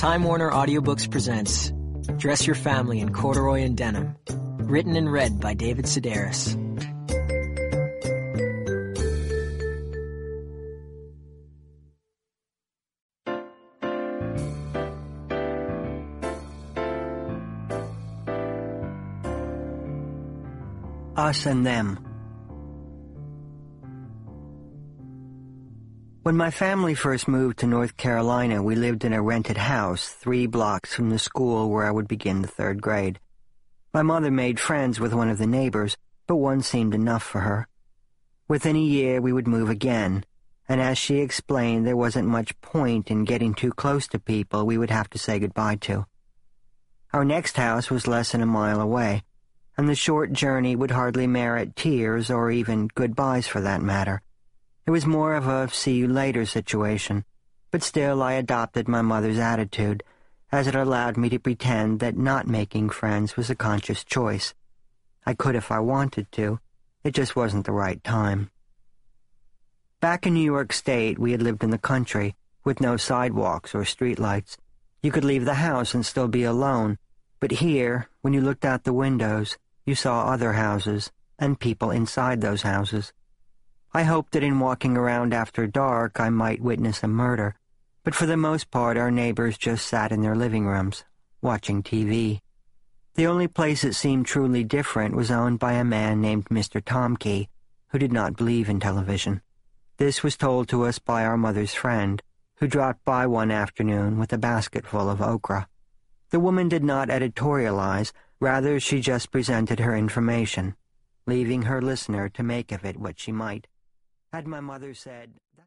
Time Warner Audiobooks presents Dress Your Family in Corduroy and Denim, written and read by David Sedaris. Us and Them. When my family first moved to North Carolina, we lived in a rented house 3 blocks from the school where I would begin the 3rd grade. My mother made friends with one of the neighbors, but one seemed enough for her. Within a year we would move again, and as she explained, there wasn't much point in getting too close to people we would have to say goodbye to. Our next house was less than a mile away, and the short journey would hardly merit tears or even goodbyes for that matter. It was more of a see-you-later situation, but still I adopted my mother's attitude, as it allowed me to pretend that not making friends was a conscious choice. I could if I wanted to, it just wasn't the right time. Back in New York State, we had lived in the country, with no sidewalks or streetlights. You could leave the house and still be alone, but here, when you looked out the windows, you saw other houses, and people inside those houses. I hoped that in walking around after dark I might witness a murder, but for the most part our neighbors just sat in their living rooms, watching TV. The only place that seemed truly different was owned by a man named Mr. Tomkey, who did not believe in television. This was told to us by our mother's friend, who dropped by one afternoon with a basket full of okra. The woman did not editorialize, rather she just presented her information, leaving her listener to make of it what she might. Had my mother said...